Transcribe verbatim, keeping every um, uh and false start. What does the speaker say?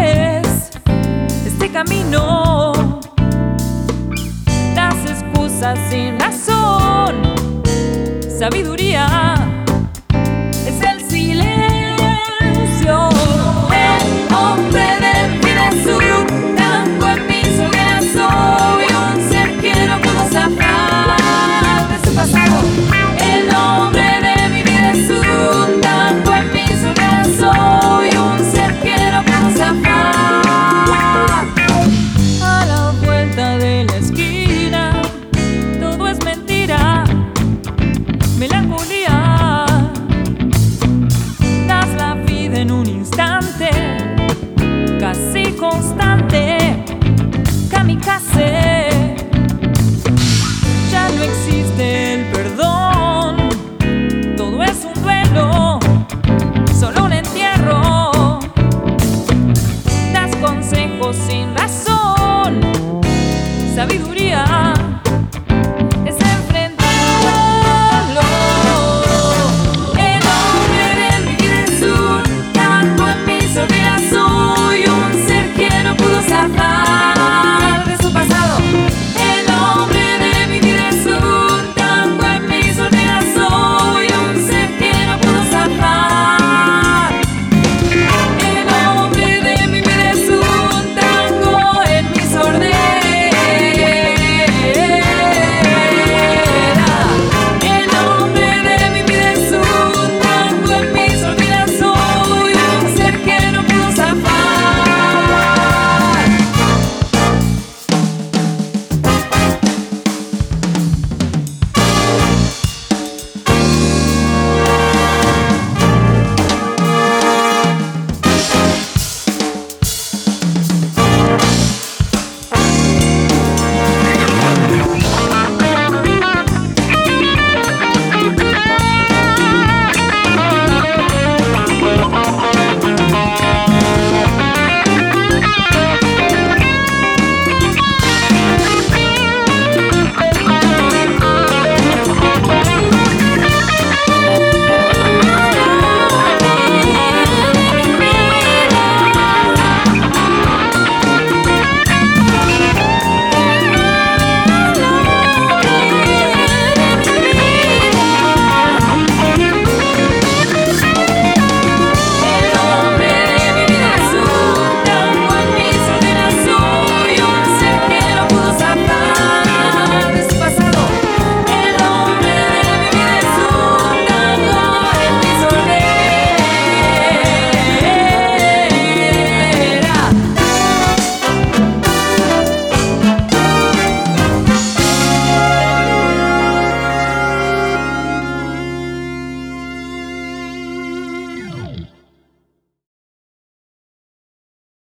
es este camino. Das excusas sin razón. Sabiduría es el silencio. El hombre de mi vida es un tango en mi soledad. Soy un ser que no puedo zafar de su pasado. El hombre de mi vida es un tango en mi soledad. Soy un ser que no puedo zafar. A la vuelta de la esquina todo es mentira, melancolía. Das la vida en un instante, casi constante.